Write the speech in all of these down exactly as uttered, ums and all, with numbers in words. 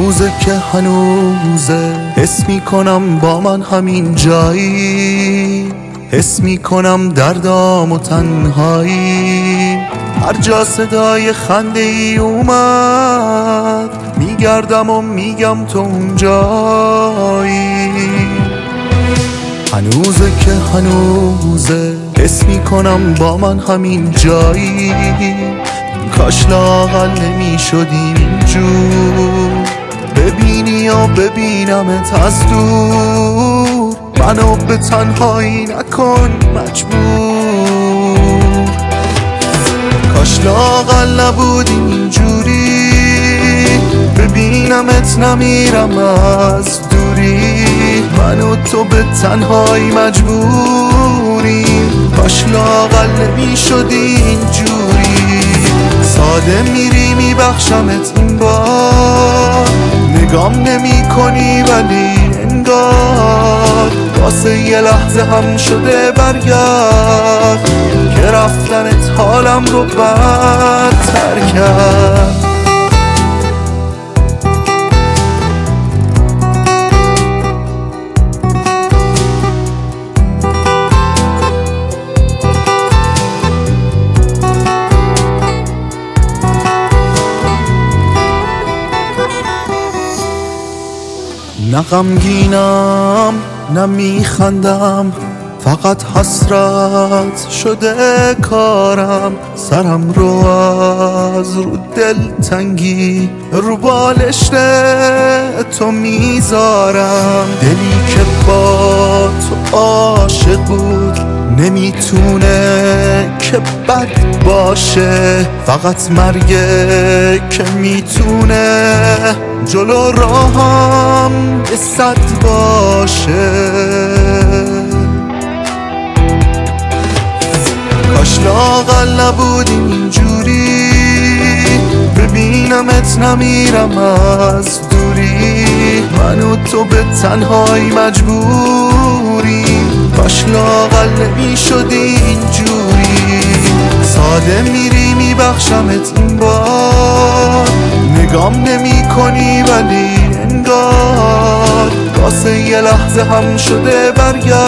هنوزه که هنوزه حس میکنم با من همین جایی، حس میکنم دردام و تنهایی. هر جا صدای خنده ای اومد میگردم و میگم تو اونجایی. هنوزه که هنوزه حس میکنم با من همین جایی، کاش لااقل نمیشدیم اینجور. ببینی یا ببینمت از دور، منو به تنهایی نکن مجبور. کاش لااقل نبودیم اینجوری، ببینمت نمیرم از دوری. من و تو به تنهایی مجبوریم، کاش لااقل نمیشدی اینجوری. ساده میری میبخشمت این بار، نگام نمی کنی ولی انگار واسه یه لحظه هم شده برگرد که رفتنت حالم رو بدتر کرد. نه غمگینم نه میخندم، فقط حسرت شده کارم. سرم رو از رو دلتنگی رو بالشت تو میذارم. دلی که با تو عاشق بود نمیتونه که بد باشه، فقط مرگه که میتونه جلو راهم یه صد باشه. کاش لااقل نبودیم اینجوری، ببینمت نمیرم از دوری. من و تو به تنهایی مجبوریم، کاش لااقل نمیشدی اینجوری. ساده میری میبخشمت این بار، نگام نمی کنی ولی انگار واسه یه لحظه هم شده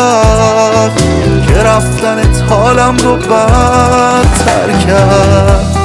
برگرد که رفتنت حالم رو بدتر کرد.